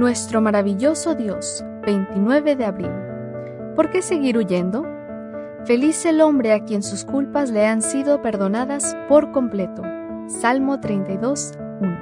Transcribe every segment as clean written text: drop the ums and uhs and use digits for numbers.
Nuestro maravilloso Dios, 29 de abril. ¿Por qué seguir huyendo? Feliz el hombre a quien sus culpas le han sido perdonadas por completo. Salmo 32,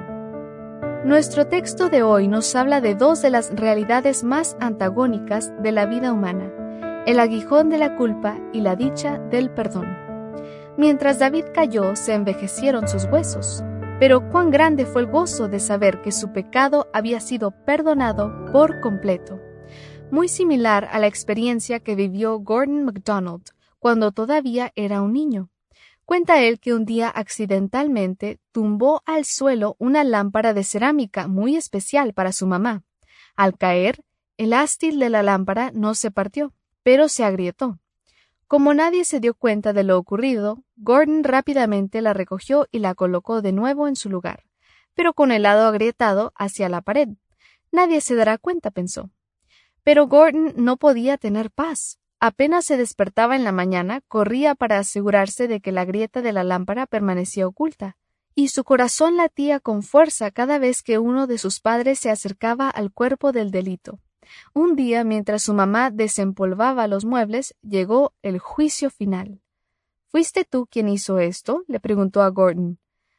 1. Nuestro texto de hoy nos habla de dos de las realidades más antagónicas de la vida humana, el aguijón de la culpa y la dicha del perdón. Mientras David cayó, se envejecieron sus huesos, pero cuán grande fue el gozo de saber que su pecado había sido perdonado por completo. Muy similar a la experiencia que vivió Gordon MacDonald cuando todavía era un niño. Cuenta él que un día accidentalmente tumbó al suelo una lámpara de cerámica muy especial para su mamá. Al caer, el ástil de la lámpara no se partió, pero se agrietó. Como nadie se dio cuenta de lo ocurrido, Gordon rápidamente la recogió y la colocó de nuevo en su lugar, pero con el lado agrietado hacia la pared. Nadie se dará cuenta, pensó. Pero Gordon no podía tener paz. Apenas se despertaba en la mañana, corría para asegurarse de que la grieta de la lámpara permanecía oculta, y su corazón latía con fuerza cada vez que uno de sus padres se acercaba al cuerpo del delito. Un día, mientras su mamá desempolvaba los muebles, llegó el juicio final. ¿Fuiste tú quien hizo esto?, le preguntó a Gordon.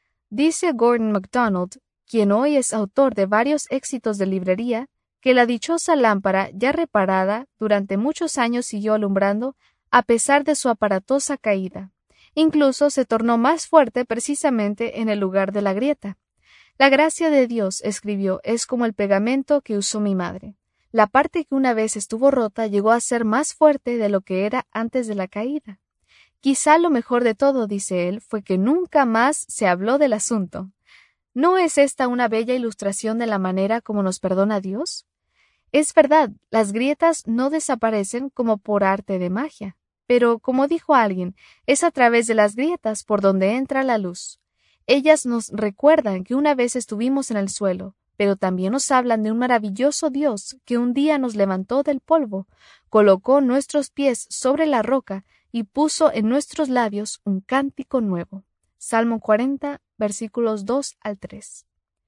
Dice Gordon MacDonald, quien hoy es autor de varios éxitos de librería, que la dichosa lámpara, ya reparada, durante muchos años siguió alumbrando a pesar de su aparatosa caída. Incluso se tornó más fuerte precisamente en el lugar de la grieta. La gracia de Dios, escribió, es como el pegamento que usó mi madre. La parte que una vez estuvo rota llegó a ser más fuerte de lo que era antes de la caída. Quizá lo mejor de todo, dice él, fue que nunca más se habló del asunto. ¿No es esta una bella ilustración de la manera como nos perdona Dios? Es verdad, las grietas no desaparecen como por arte de magia, pero, como dijo alguien, es a través de las grietas por donde entra la luz. Ellas nos recuerdan que una vez estuvimos en el suelo, pero también nos hablan de un maravilloso Dios que un día nos levantó del polvo, colocó nuestros pies sobre la roca y puso en nuestros labios un cántico nuevo. Salmo 40, versículos 2 al 3.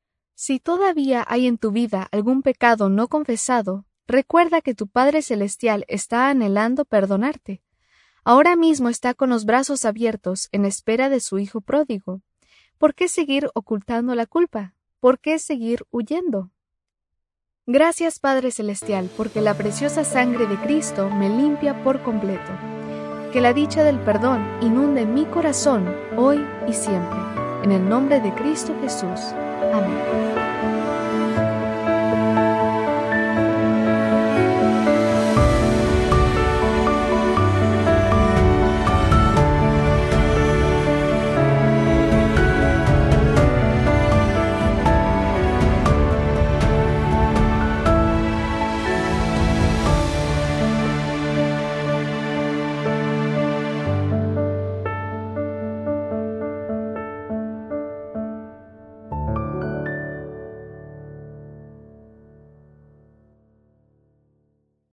Si todavía hay en tu vida algún pecado no confesado, recuerda que tu Padre Celestial está anhelando perdonarte. Ahora mismo está con los brazos abiertos en espera de su Hijo pródigo. ¿Por qué seguir ocultando la culpa? ¿Por qué seguir huyendo? Gracias, Padre Celestial, porque la preciosa sangre de Cristo me limpia por completo. Que la dicha del perdón inunde mi corazón hoy y siempre. En el nombre de Cristo Jesús. Amén.